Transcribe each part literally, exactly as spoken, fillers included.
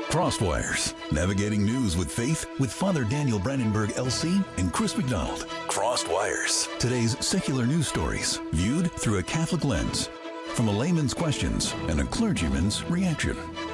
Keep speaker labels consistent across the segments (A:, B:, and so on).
A: Crosswires, navigating news with faith with Father Daniel Brandenburg, L C, and Chris McDonald. Crosswires, today's secular news stories viewed through a Catholic lens, from a layman's questions and a clergyman's reaction.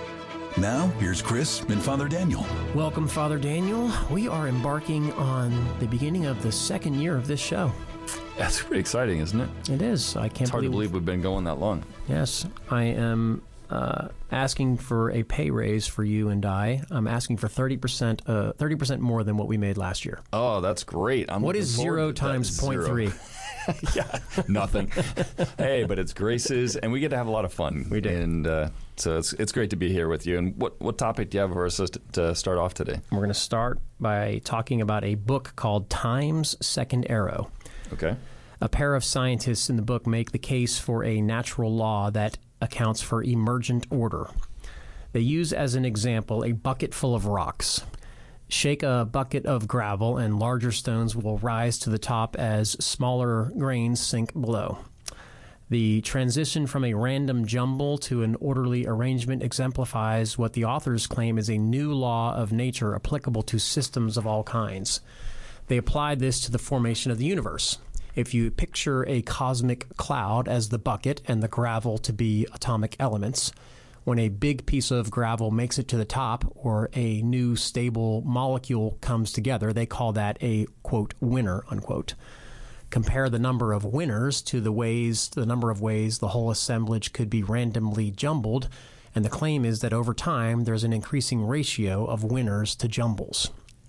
A: Now, here's Chris and Father Daniel.
B: Welcome, Father Daniel. We are embarking on the beginning of the second year of this show.
C: That's pretty exciting, isn't it?
B: It is. I can't
C: It's hard
B: believe
C: to believe we've been going that long.
B: Yes, I am uh, asking for a pay raise for you and I. I'm asking for thirty percent, uh, thirty percent more than what we made last year.
C: Oh, that's great. I'm
B: what is zero times point three?
C: Yeah, nothing. Hey, but it's graces, and we get to have a lot of fun.
B: We do.
C: And uh, so it's it's great to be here with you. And what, what topic do you have for us to, to start off today?
B: We're going to start by talking about a book called Time's Second Arrow.
C: Okay.
B: A pair of scientists in the book make the case for a natural law that accounts for emergent order. They use as an example a bucket full of rocks. Shake a bucket of gravel and larger stones will rise to the top as smaller grains sink below. The transition from a random jumble to an orderly arrangement exemplifies what the authors claim is a new law of nature applicable to systems of all kinds. They applied this to the formation of the universe. If you picture a cosmic cloud as the bucket and the gravel to be atomic elements, when a big piece of gravel makes it to the top or a new stable molecule comes together, they call that a, quote, winner, unquote. Compare the number of winners to the ways, the number of ways the whole assemblage could be randomly jumbled, and the claim is that over time there's an increasing ratio of winners to jumbles.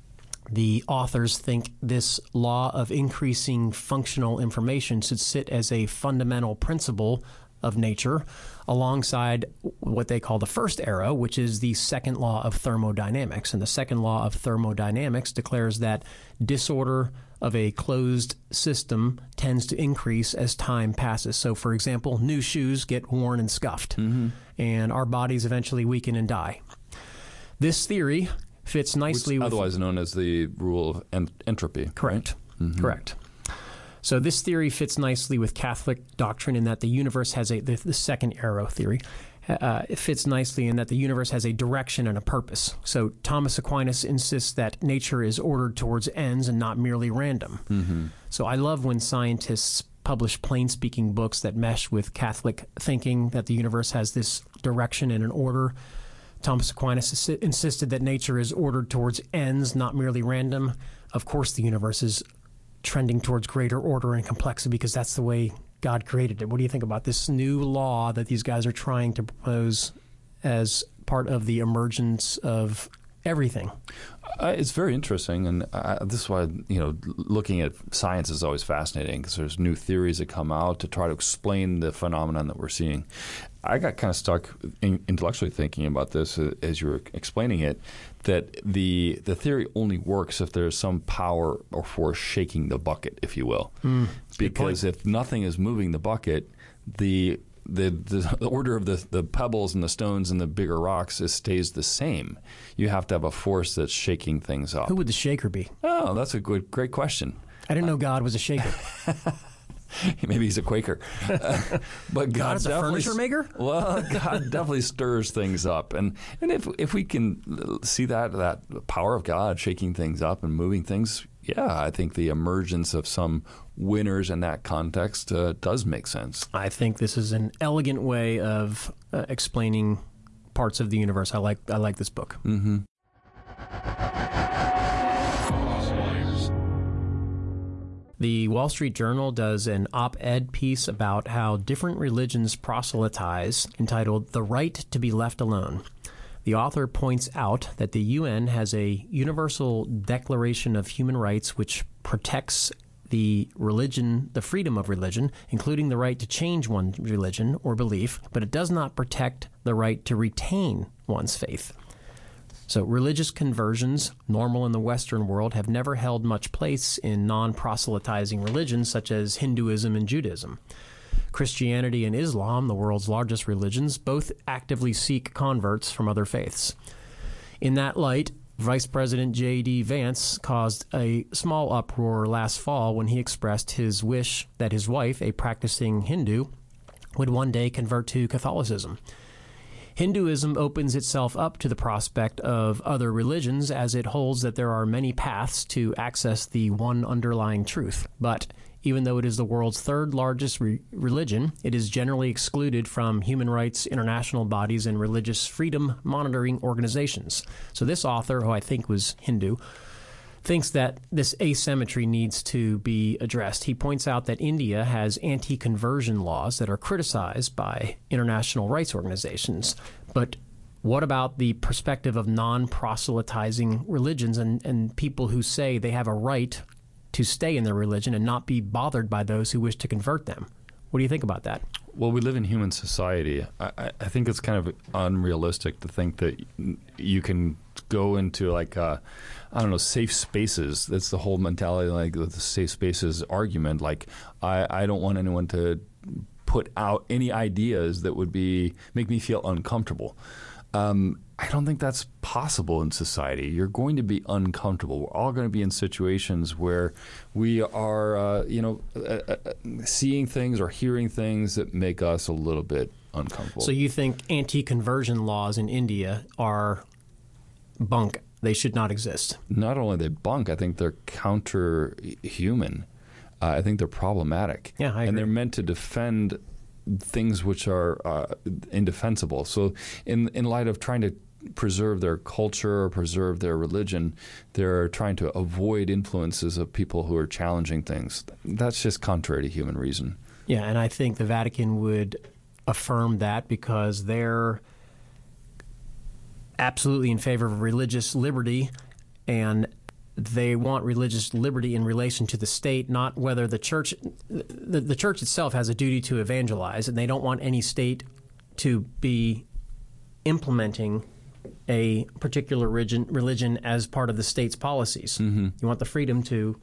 B: The authors think this law of increasing functional information should sit as a fundamental principle of nature alongside what they call the first arrow, which is the second law of thermodynamics. And the second law of thermodynamics declares that disorder of a closed system tends to increase as time passes. So, for example, new shoes get worn and scuffed, mm-hmm. and our bodies eventually weaken and die. This theory fits nicely
C: Which
B: with...
C: otherwise known as the rule of en- entropy.
B: Correct.
C: Right? Mm-hmm.
B: Correct. So this theory fits nicely with Catholic doctrine in that the universe has a, the, the second arrow theory, uh, it fits nicely in that the universe has a direction and a purpose. So Thomas Aquinas insists that nature is ordered towards ends and not merely random. Mm-hmm. So I love when scientists publish plain-speaking books that mesh with Catholic thinking, that the universe has this direction and an order. Thomas Aquinas insisted that nature is ordered towards ends, not merely random. Of course, the universe is trending towards greater order and complexity because that's the way God created it. What do you think about this new law that these guys are trying to propose as part of the emergence of everything?
C: Uh, it's very interesting, and uh, this is why, you know, looking at science is always fascinating because there's new theories that come out to try to explain the phenomenon that we're seeing. I got kind of stuck in, intellectually thinking about this uh, as you were explaining it, that the the theory only works if there's some power or force shaking the bucket, if you will. Mm, because if nothing is moving the bucket, the The, the the order of the, the pebbles and the stones and the bigger rocks is, stays the same. You have to have a force that's shaking things up.
B: Who would the shaker be?
C: Oh, that's a good, great question.
B: I didn't know God was a shaker.
C: Maybe he's a Quaker. Uh, but God,
B: God is a furniture maker?
C: Well, God definitely stirs things up. And and if if we can see that, that power of God shaking things up and moving things, yeah, I think the emergence of some winners in that context uh, does make sense.
B: I think this is an elegant way of uh, explaining parts of the universe. I like I like this book.
C: Mm-hmm.
B: The Wall Street Journal does an op-ed piece about how different religions proselytize, entitled "The Right to be Left Alone." The author points out that the U N has a universal Declaration of Human Rights which protects the religion, the freedom of religion, including the right to change one's religion or belief, but it does not protect the right to retain one's faith. So religious conversions, normal in the Western world, have never held much place in non-proselytizing religions such as Hinduism and Judaism. Christianity and Islam, the world's largest religions, both actively seek converts from other faiths. In that light, Vice President J D Vance caused a small uproar last fall when he expressed his wish that his wife, a practicing Hindu, would one day convert to Catholicism. Hinduism opens itself up to the prospect of other religions as it holds that there are many paths to access the one underlying truth. But even though it is the world's third largest re- religion, it is generally excluded from human rights international bodies and religious freedom monitoring organizations. So this author, who I think was Hindu, thinks that this asymmetry needs to be addressed. He points out that India has anti-conversion laws that are criticized by international rights organizations. But what about the perspective of non-proselytizing religions and, and people who say they have a right to stay in their religion and not be bothered by those who wish to convert them? What do you think about that?
C: Well, we live in human society. I, I think it's kind of unrealistic to think that you can go into like, uh, I don't know, safe spaces. That's the whole mentality, like the safe spaces argument. Like, I, I don't want anyone to put out any ideas that would be make me feel uncomfortable. Um, I don't think that's possible in society. You're going to be uncomfortable. We're all going to be in situations where we are, uh, you know, uh, uh, seeing things or hearing things that make us a little bit uncomfortable.
B: So you think anti-conversion laws in India are bunk? They should not exist.
C: Not only are they bunk, I think they're counter-human. Uh, I think they're problematic.
B: Yeah, I agree.
C: And they're meant to defend things which are uh, indefensible. So in in light of trying to preserve their culture or preserve their religion, they're trying to avoid influences of people who are challenging things. That's just contrary to human reason.
B: Yeah, and I think the Vatican would affirm that because they're absolutely in favor of religious liberty, and they want religious liberty in relation to the state, not whether the church, the, the church itself has a duty to evangelize, and they don't want any state to be implementing a particular religion, religion as part of the state's policies. Mm-hmm. You want the freedom to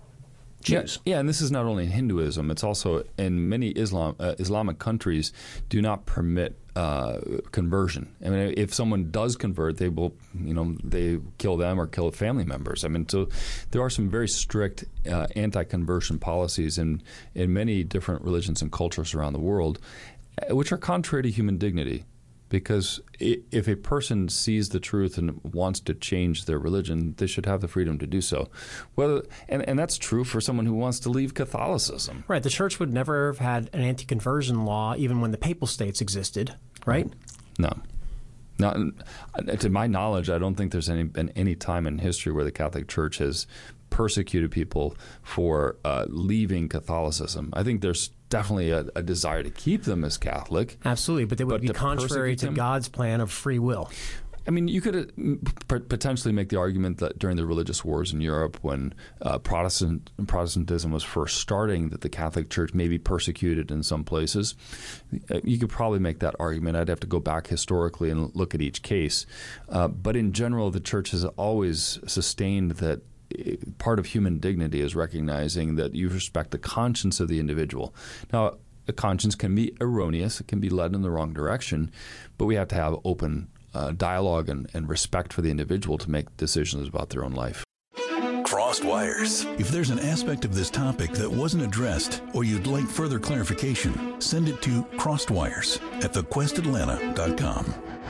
B: choose.
C: Yeah, yeah, and this is not only in Hinduism, it's also in many Islam uh, Islamic countries do not permit uh, conversion. I mean, if someone does convert, they will, you know, they kill them or kill family members. I mean, so there are some very strict uh, anti-conversion policies in in many different religions and cultures around the world, which are contrary to human dignity. Because if a person sees the truth and wants to change their religion, they should have the freedom to do so. Whether and, and that's true for someone who wants to leave Catholicism.
B: Right. The church would never have had an anti-conversion law even when the papal states existed, right?
C: No. Not, to my knowledge, I don't think there's any, been any time in history where the Catholic Church has persecuted people for uh, leaving Catholicism. I think there's definitely a, a desire to keep them as Catholic.
B: Absolutely, but it would
C: but
B: be
C: to
B: contrary to
C: them,
B: God's plan of free will.
C: I mean, you could uh, potentially make the argument that during the religious wars in Europe, when uh, Protestant Protestantism was first starting, that the Catholic Church may be persecuted in some places. You could probably make that argument. I'd have to go back historically and look at each case. Uh, but in general, the Church has always sustained that part of human dignity is recognizing that you respect the conscience of the individual. Now, a conscience can be erroneous. It can be led in the wrong direction, but we have to have open uh, dialogue and, and respect for the individual to make decisions about their own life.
A: Crossed Wires. If there's an aspect of this topic that wasn't addressed or you'd like further clarification, send it to crosswires at the quest atlanta dot com.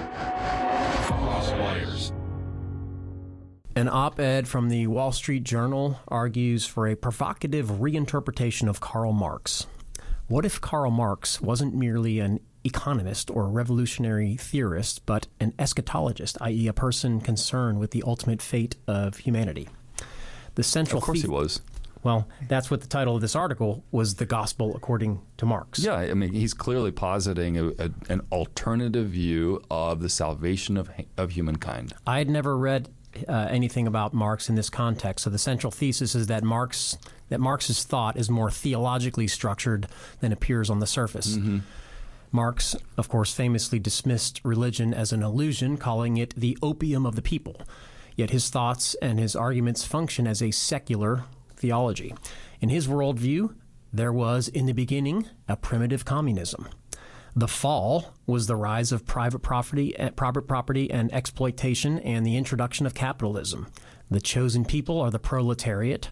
D: Crosswires.
B: An op-ed from the Wall Street Journal argues for a provocative reinterpretation of Karl Marx. What if Karl Marx wasn't merely an economist or revolutionary theorist, but an eschatologist, that is a person concerned with the ultimate fate of humanity? The central
C: Of course
B: the-
C: he was.
B: Well, that's what the title of this article was, The Gospel According to Marx.
C: Yeah, I mean, he's clearly positing a, a, an alternative view of the salvation of of humankind.
B: I had never read uh, anything about Marx in this context, so the central thesis is that Marx that Marx's thought is more theologically structured than appears on the surface. Mm-hmm. Marx, of course, famously dismissed religion as an illusion, calling it the opium of the people. Yet his thoughts and his arguments function as a secular theology. In his worldview, there was, in the beginning, a primitive communism. The fall was the rise of private property, private property and exploitation and the introduction of capitalism. The chosen people are the proletariat.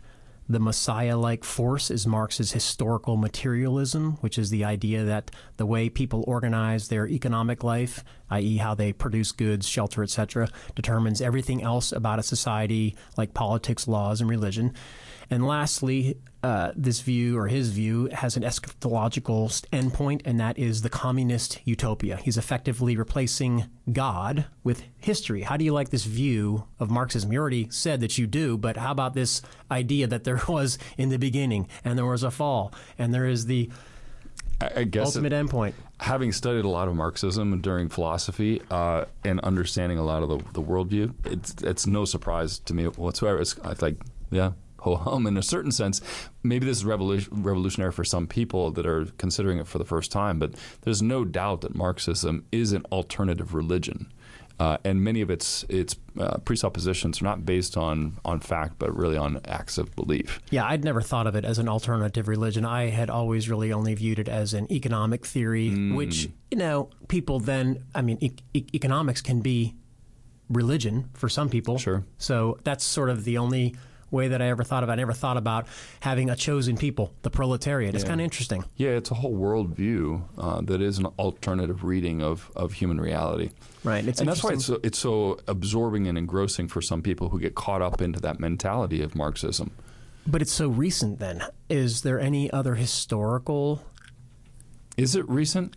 B: The Messiah-like force is Marx's historical materialism, which is the idea that the way people organize their economic life, that is how they produce goods, shelter, et cetera, determines everything else about a society, like politics, laws, and religion. And lastly, uh, this view, or his view, has an eschatological endpoint, and that is the communist utopia. He's effectively replacing God with history. How do you like this view of Marxism? You already said that you do, but how about this idea that there was in the beginning, and there was a fall, and there is the
C: I guess
B: ultimate
C: it,
B: endpoint?
C: Having studied a lot of Marxism during philosophy uh, and understanding a lot of the, the worldview, it's, it's no surprise to me whatsoever. It's, it's like, yeah, ho-hum in a certain sense. Maybe this is revolution, revolutionary for some people that are considering it for the first time, but there's no doubt that Marxism is an alternative religion. Uh, and many of its its uh, presuppositions are not based on, on fact, but really on acts of belief.
B: Yeah, I'd never thought of it as an alternative religion. I had always really only viewed it as an economic theory, mm. which, you know, people then, I mean, e- e- economics can be religion for some people.
C: Sure.
B: So that's sort of the only way that I ever thought about. I never thought about having a chosen people, the proletariat. It's
C: yeah.
B: kind of interesting.
C: Yeah, it's a whole worldview uh, that is an alternative reading of, of human reality.
B: Right. It's
C: and that's why it's so, it's so absorbing and engrossing for some people who get caught up into that mentality of Marxism.
B: But it's so recent then. Is there any other historical...
C: Is it recent?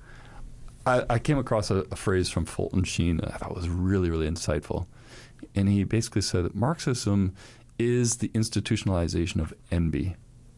C: I, I came across a, a phrase from Fulton Sheen that I thought was really, really insightful. And he basically said that Marxism is the institutionalization of envy.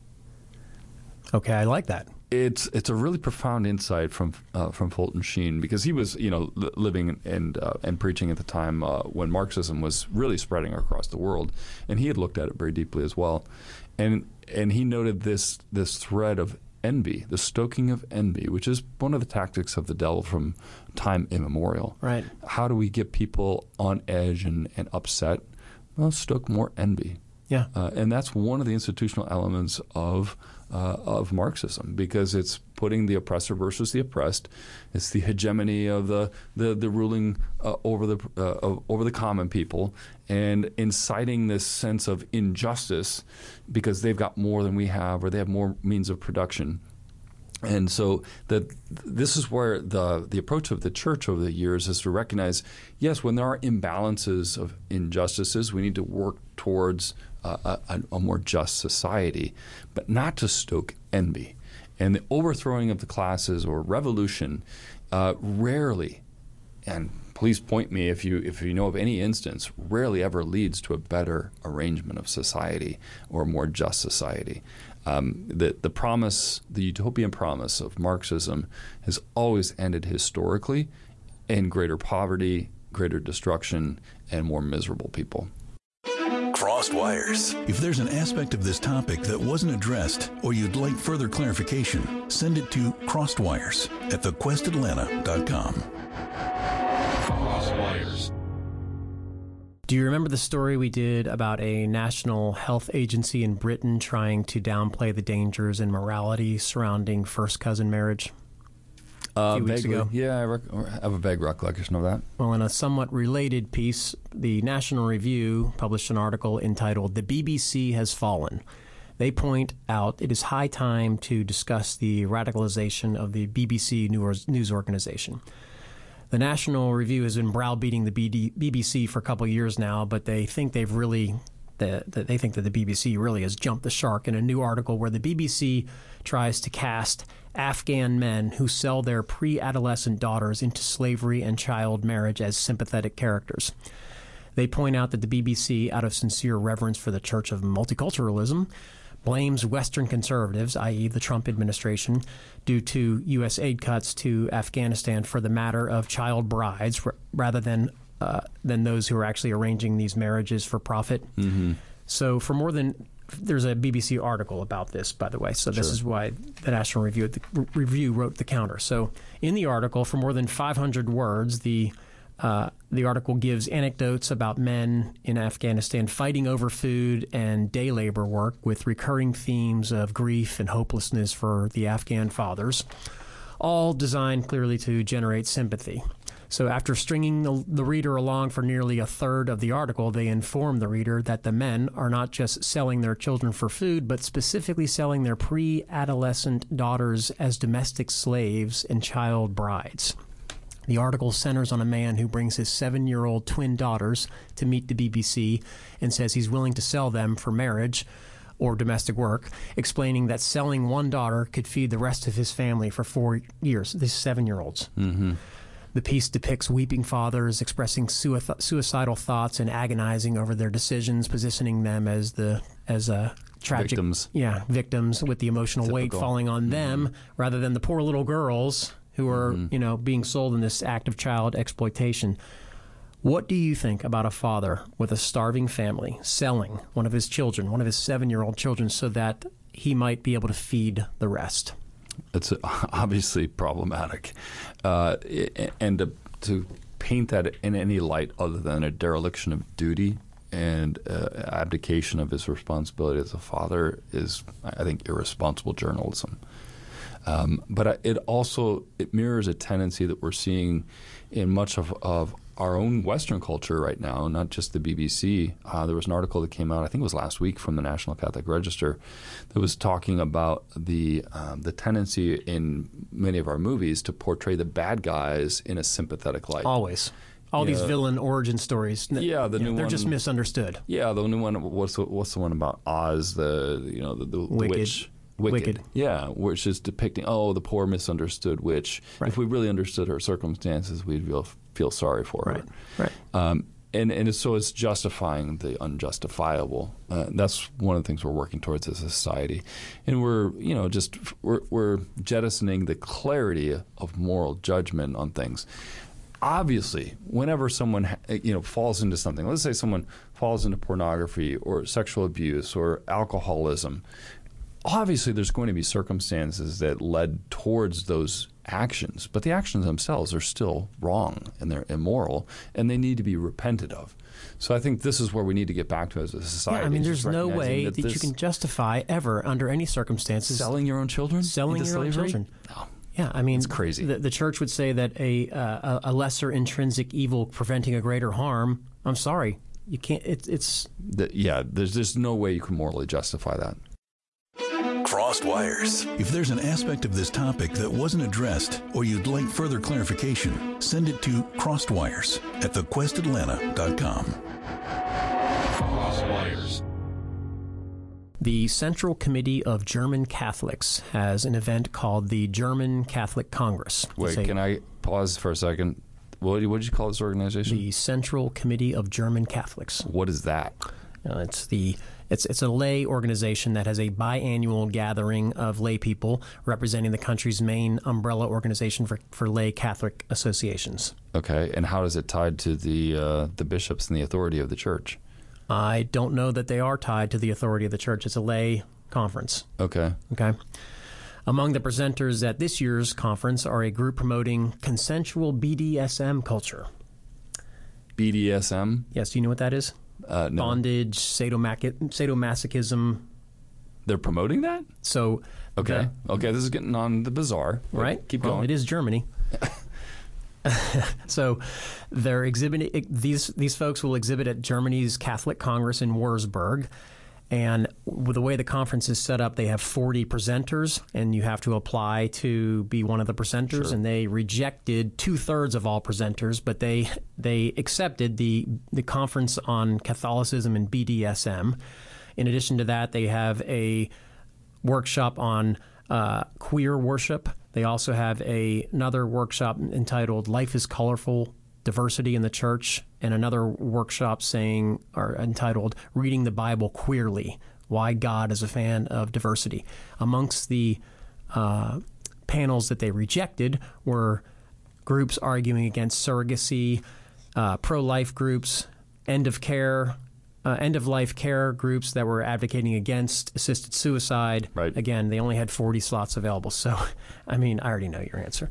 B: Okay, I like that.
C: It's it's a really profound insight from uh, from Fulton Sheen, because he was you know li- living and uh, and preaching at the time uh, when Marxism was really spreading across the world, and he had looked at it very deeply as well, and and he noted this this thread of envy, the stoking of envy, which is one of the tactics of the devil from time immemorial.
B: Right.
C: How do we get people on edge and, and upset? Well, stoke more envy.
B: Yeah.
C: Uh, and that's one of the institutional elements of uh, of Marxism, because it's putting the oppressor versus the oppressed. It's the hegemony of the the, the ruling uh, over the uh, over the common people, and inciting this sense of injustice because they've got more than we have, or they have more means of production. And so that this is where the the approach of the church over the years is to recognize, yes, when there are imbalances of injustices, we need to work towards uh, a, a more just society, but not to stoke envy. And the overthrowing of the classes or revolution uh, rarely, and please point me if you if you know of any instance, rarely ever leads to a better arrangement of society or a more just society. Um, the, the promise, the utopian promise of Marxism has always ended historically in greater poverty, greater destruction, and more miserable people.
A: Crossed Wires. If there's an aspect of this topic that wasn't addressed or you'd like further clarification, send it to crosswires at the quest atlanta dot com.
D: Crosswires.
B: Do you remember the story we did about a national health agency in Britain trying to downplay the dangers and morality surrounding first cousin marriage a
C: Uh,
B: few weeks
C: vaguely.
B: ago?
C: Yeah, I, rec- I have a vague recollection of that.
B: Well, in a somewhat related piece, the National Review published an article entitled "The B B C Has Fallen." They point out it is high time to discuss the radicalization of the B B C news organization. The National Review has been browbeating the B B C for a couple of years now, but they think they've really, the, the, they think that the B B C really has jumped the shark in a new article where the B B C tries to cast Afghan men who sell their pre-adolescent daughters into slavery and child marriage as sympathetic characters. They point out that the B B C, out of sincere reverence for the Church of Multiculturalism, blames Western conservatives, that is the Trump administration, due to U S aid cuts to Afghanistan for the matter of child brides r- rather than uh, than those who are actually arranging these marriages for profit.
C: Mm-hmm.
B: So for more than there's a B B C article about this, by the way. So this
C: Sure.
B: is why the National Review, the Review wrote the counter. So in the article, for more than five hundred words, the Uh, the article gives anecdotes about men in Afghanistan fighting over food and day labor work, with recurring themes of grief and hopelessness for the Afghan fathers, all designed clearly to generate sympathy. So after stringing the, the reader along for nearly a third of the article, they inform the reader that the men are not just selling their children for food, but specifically selling their pre-adolescent daughters as domestic slaves and child brides. The article centers on a man who brings his seven-year-old twin daughters to meet the B B C and says he's willing to sell them for marriage or domestic work, explaining that selling one daughter could feed the rest of his family for four years, these seven-year-olds.
C: Mm-hmm.
B: The piece depicts weeping fathers expressing sui- suicidal thoughts and agonizing over their decisions, positioning them as the as a tragic
C: Victims.
B: yeah, victims with the emotional
C: Typical.
B: weight falling on them mm-hmm. rather than the poor little girls who are, mm-hmm. you know, being sold in this act of child exploitation. What do you think about a father with a starving family selling one of his children, one of his seven-year-old children, so that he might be able to feed the rest?
C: It's obviously problematic. Uh, and to, to paint that in any light other than a dereliction of duty and uh, abdication of his responsibility as a father is, I think, irresponsible journalism. Um, but it also it mirrors a tendency that we're seeing in much of, of our own Western culture right now, not just the B B C. Uh, there was an article that came out, I think it was last week, from the National Catholic Register that was talking about the um, the tendency in many of our movies to portray the bad guys in a sympathetic light.
B: Always. All yeah. these villain origin stories.
C: Yeah, the
B: you
C: new
B: know, they're
C: one,
B: just misunderstood.
C: Yeah, the new one. What's the, what's the one about Oz? The you know the, the
B: Wicked.
C: witch.
B: Wicked.
C: Wicked. Yeah, which is depicting, oh, the poor misunderstood witch. Right. If we really understood her circumstances, we'd feel, feel sorry for
B: right.
C: her.
B: Right.
C: Um, and, and so it's justifying the unjustifiable. Uh, that's one of the things we're working towards as a society. And we're, you know, just we're, we're jettisoning the clarity of moral judgment on things. Obviously, whenever someone, you know, falls into something, let's say someone falls into pornography or sexual abuse or alcoholism, obviously, there's going to be circumstances that led towards those actions, but the actions themselves are still wrong and they're immoral, and they need to be repented of. So I think this is where we need to get back to as a society.
B: Yeah, I mean, there's no way that, that you
C: this,
B: can justify ever, under any circumstances,
C: selling your own children,
B: selling
C: into
B: your
C: slavery?
B: own children.
C: No.
B: Yeah, I mean,
C: it's crazy.
B: The, the church would say that a, uh, a lesser intrinsic evil preventing a greater harm. I'm sorry, you can't. It, it's
C: the, yeah. There's just no way you can morally justify that.
A: Crossed Wires. If there's an aspect of this topic that wasn't addressed or you'd like further clarification, send it to crosswires at the quest atlanta dot com.
D: Crosswires.
B: The Central Committee of German Catholics has an event called the German Catholic Congress.
C: Wait,
B: a,
C: can I pause for a second? What did you call this organization?
B: The Central Committee of German Catholics.
C: What is that?
B: Uh, it's the it's it's a lay organization that has a biannual gathering of lay people representing the country's main umbrella organization for, for lay Catholic associations.
C: Okay, and how is it tied to the uh, the bishops and the authority of the church?
B: I don't know that they are tied to the authority of the church. It's a lay conference.
C: Okay.
B: Okay. Among the presenters at this year's conference are a group promoting consensual B D S M culture.
C: B D S M?
B: Yes, do you know what that is?
C: Uh, no.
B: Bondage, sadomaso- sadomasochism.
C: They're promoting that?
B: So,
C: okay,
B: the,
C: okay, this is getting on the bizarre.
B: Right?
C: Keep
B: well,
C: going.
B: It is Germany. So, they're exhibiting. These these folks will exhibit at Germany's Catholic Congress in Wurzburg. And with the way the conference is set up, they have forty presenters, and you have to apply to be one of the presenters.
C: Sure.
B: And they rejected two-thirds of all presenters, but they they accepted the the conference on Catholicism and B D S M. In addition to that, they have a workshop on uh, queer worship. They also have a, another workshop entitled Life is Colorful, Diversity in the Church, and another workshop saying or entitled Reading the Bible Queerly, Why God is a Fan of Diversity. Amongst the uh, panels that they rejected were groups arguing against surrogacy, uh, pro-life groups, end of care, uh, end-of-life care groups that were advocating against assisted suicide.
C: Right.
B: Again, they only had forty slots available. So, I mean, I already know your answer.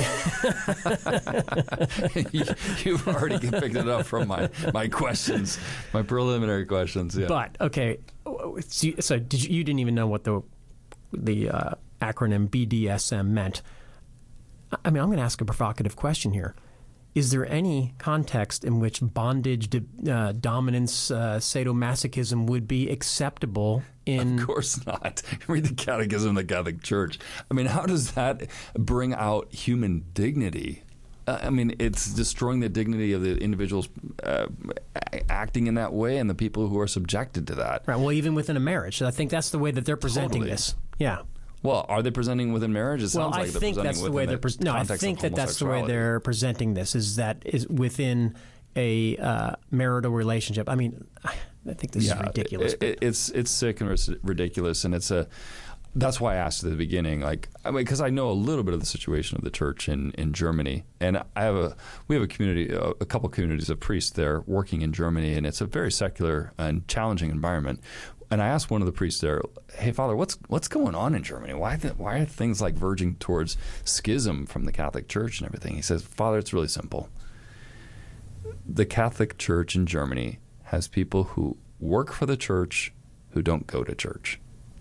C: you, you've already picked it up from my, my questions, my preliminary questions. Yeah.
B: But, okay, so did you, you didn't even know what the, the uh, acronym B D S M meant. I mean, I'm going to ask a provocative question here. is there any context in which bondage, uh, dominance, uh, sadomasochism would be acceptable in...
C: Of course not. Read the Catechism of the Catholic Church. I mean, how does that bring out human dignity? Uh, I mean, it's destroying the dignity of the individuals uh, acting in that way and the people who are subjected to that.
B: Right. Well, even within a marriage. I think that's the way that they're presenting
C: Totally.
B: this. Yeah.
C: Well, are they presenting within marriage? It sounds
B: Well,
C: like
B: I
C: they're
B: think
C: presenting
B: that's the
C: within
B: way they're.
C: the
B: Pre- no, I
C: context
B: think
C: of
B: that that's the way
C: homosexuality.
B: they're presenting this. Is that is within a uh, marital relationship. I mean, I think this
C: Yeah,
B: is ridiculous.
C: It, it, it's it's sick and it's ridiculous, and it's a. That's why I asked at the beginning, like, I mean, because I know a little bit of the situation of the church in, in Germany, and I have a we have a community, a, a couple communities of priests there working in Germany, and it's a very secular and challenging environment. And I asked one of the priests there, "Hey, Father, what's what's going on in Germany? Why th- why are things like verging towards schism from the Catholic Church and everything?" He says, "Father, it's really simple. The Catholic Church in Germany has people who work for the church who don't go to church.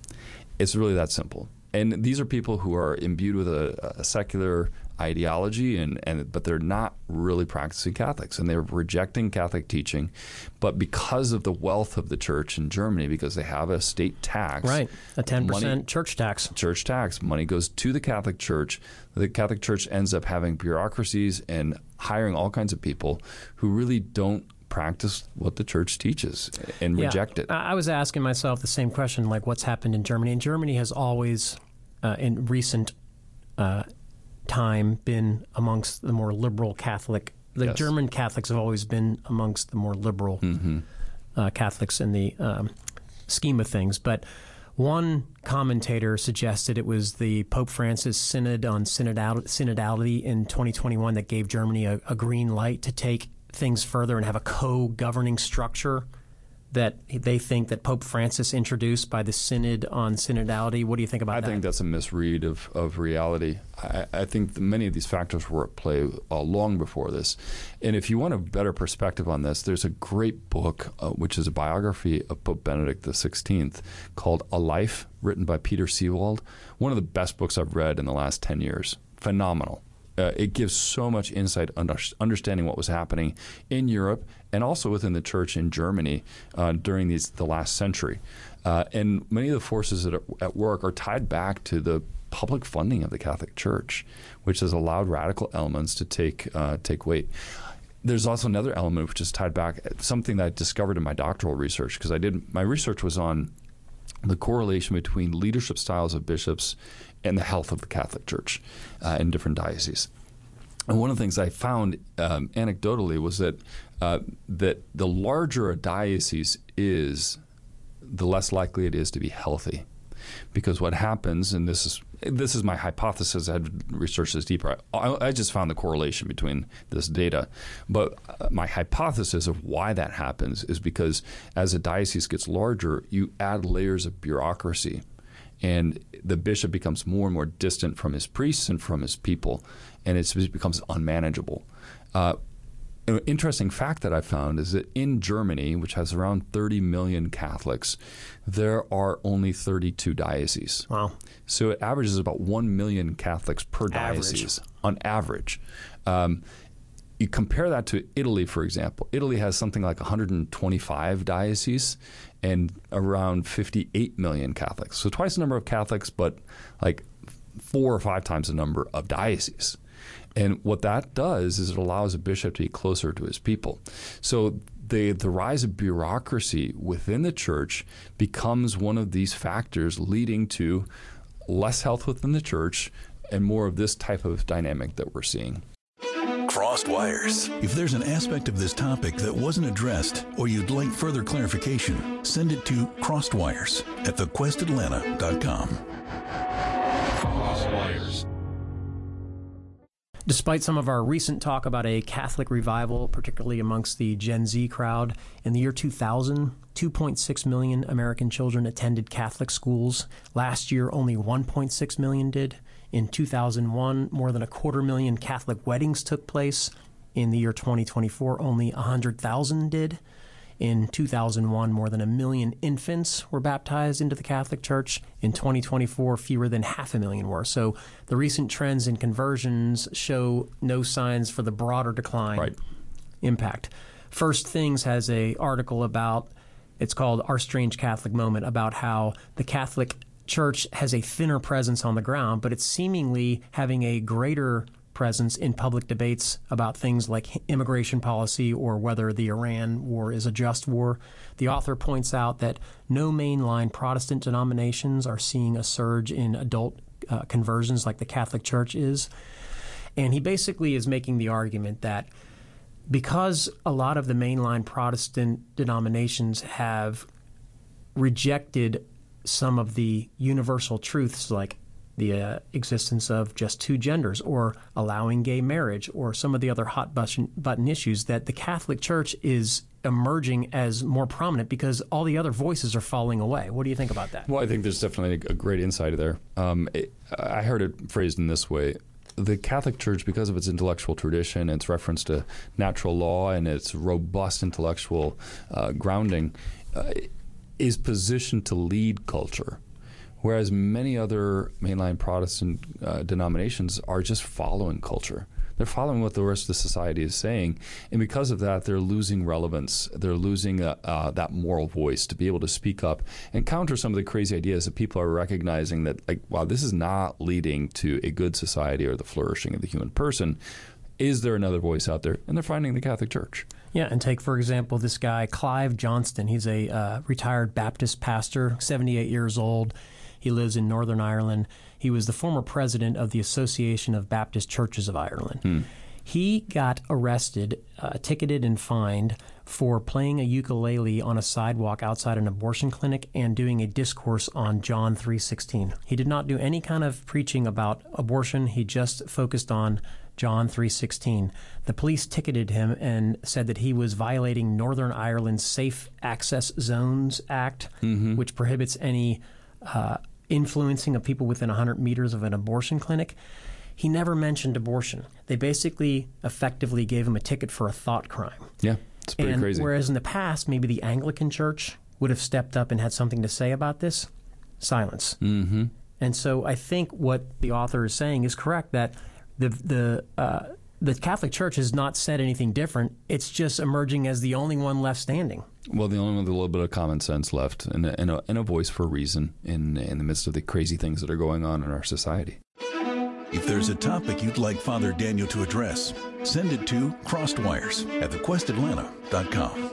C: It's really that simple. And these are people who are imbued with a, a secular ideology, and, and but they're not really practicing Catholics, and they're rejecting Catholic teaching. But because of the wealth of the church in Germany, because they have a state tax,
B: right, a ten percent
C: money,
B: church tax,
C: church tax, money goes to the Catholic Church. The Catholic Church ends up having bureaucracies and hiring all kinds of people who really don't practice what the church teaches and
B: yeah.
C: reject it.
B: I was asking myself the same question, like what's happened in Germany. And Germany has always, uh, in recent uh, time, been amongst the more liberal Catholic. The
C: Yes.
B: German Catholics have always been amongst the more liberal
C: Mm-hmm.
B: uh, Catholics in the um, scheme of things. But one commentator suggested it was the Pope Francis Synod on synodal- synodality in twenty twenty-one that gave Germany a, a green light to take things further and have a co-governing structure that they think that Pope Francis introduced by the Synod on synodality. What do you think about
C: I
B: that?
C: think that's a misread of, of reality. I, I think that many of these factors were at play uh, long before this. And if you want a better perspective on this, there's a great book, uh, which is a biography of Pope Benedict the sixteenth, called A Life, written by Peter Seewald. One of the best books I've read in the last ten years. Phenomenal. Uh, it gives so much insight under, understanding what was happening in Europe and also within the church in Germany uh, during these the last century. Uh, and many of the forces that are at work are tied back to the public funding of the Catholic Church, which has allowed radical elements to take uh, take weight. There's also another element which is tied back, something that I discovered in my doctoral research, because I did my research was on the correlation between leadership styles of bishops and the health of the Catholic Church uh, in different dioceses. And one of the things I found um, anecdotally was that uh, that the larger a diocese is, the less likely it is to be healthy. Because what happens, and this is this is my hypothesis, I had researched this deeper. I, I just found the correlation between this data. But uh, my hypothesis of why that happens is because as a diocese gets larger, you add layers of bureaucracy. And the bishop becomes more and more distant from his priests and from his people, and it's, it becomes unmanageable. Uh, an interesting fact that I found is that in Germany, which has around thirty million Catholics, there are only thirty-two dioceses.
B: Wow.
C: So it averages about one million Catholics per diocese
B: Average.
C: on average. Um, you compare that to Italy, for example. Italy has something like one hundred twenty-five dioceses and around fifty-eight million Catholics. So twice the number of Catholics, but like four or five times the number of dioceses. And what that does is it allows a bishop to be closer to his people. So the the rise of bureaucracy within the church becomes one of these factors leading to less health within the church and more of this type of dynamic that we're seeing.
A: Crossed Wires. If there's an aspect of this topic that wasn't addressed or you'd like further clarification, send it to Crossed Wires at the quest atlanta dot com.
C: Crossed Wires.
B: Despite some of our recent talk about a Catholic revival, particularly amongst the Gen Z crowd, in the year two thousand, two point six million American children attended Catholic schools. Last year, only one point six million did. In two thousand one, more than a quarter million Catholic weddings took place. In the year twenty twenty-four, only one hundred thousand did. In two thousand one, more than a million infants were baptized into the Catholic Church. In twenty twenty-four, fewer than half a million were. So the recent trends in conversions show no signs for the broader decline
C: right.
B: impact. First Things has a article about, it's called Our Strange Catholic Moment, about how the Catholic Church has a thinner presence on the ground, but it's seemingly having a greater presence in public debates about things like immigration policy or whether the Iran war is a just war. The author points out that no mainline Protestant denominations are seeing a surge in adult uh, conversions like the Catholic Church is. And he basically is making the argument that because a lot of the mainline Protestant denominations have rejected some of the universal truths like the uh, existence of just two genders or allowing gay marriage or some of the other hot button, button issues, that the Catholic Church is emerging as more prominent because all the other voices are falling away. What do you think about that?
C: Well, I think there's definitely a great insight there. Um, it, I heard it phrased in this way. The Catholic Church, because of its intellectual tradition, its reference to natural law, and its robust intellectual uh, grounding, uh, is positioned to lead culture. Whereas many other mainline Protestant uh, denominations are just following culture. They're following what the rest of the society is saying. And because of that, they're losing relevance. They're losing uh, uh, that moral voice to be able to speak up and counter some of the crazy ideas that people are recognizing that, like, wow, this is not leading to a good society or the flourishing of the human person. Is there another voice out there? And they're finding the Catholic Church.
B: Yeah, and take, for example, this guy, Clive Johnston. He's a uh, retired Baptist pastor, seventy-eight years old. He lives in Northern Ireland. He was the former president of the Association of Baptist Churches of Ireland. Hmm. He got arrested, uh, ticketed, and fined for playing a ukulele on a sidewalk outside an abortion clinic and doing a discourse on John three sixteen. He did not do any kind of preaching about abortion. He just focused on John three sixteen. The police ticketed him and said that he was violating Northern Ireland's Safe Access Zones Act, mm-hmm. which prohibits any uh, influencing of people within one hundred meters of an abortion clinic. He never mentioned abortion. They basically effectively gave him a ticket for a thought crime.
C: Yeah, it's pretty
B: and
C: crazy.
B: Whereas in the past, maybe the Anglican Church would have stepped up and had something to say about this, silence.
C: Mm-hmm.
B: And so I think what the author is saying is correct, that the the uh, the Catholic Church has not said anything different. It's just emerging as the only one left standing.
C: Well, the only one with a little bit of common sense left, and a, and a, and a voice for reason in in the midst of the crazy things that are going on in our society.
A: If there's a topic you'd like Father Daniel to address, send it to crosswires at the quest atlanta dot com.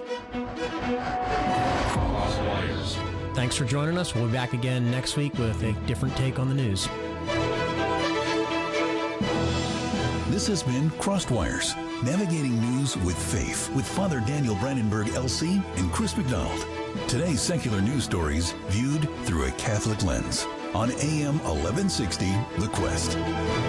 B: Thanks for joining us. We'll be back again next week with a different take on the news.
A: This has been Crossed Wires, navigating news with faith with Father Daniel Brandenburg, L C, and Chris McDonald. Today's secular news stories viewed through a Catholic lens on A M eleven sixty, The Quest.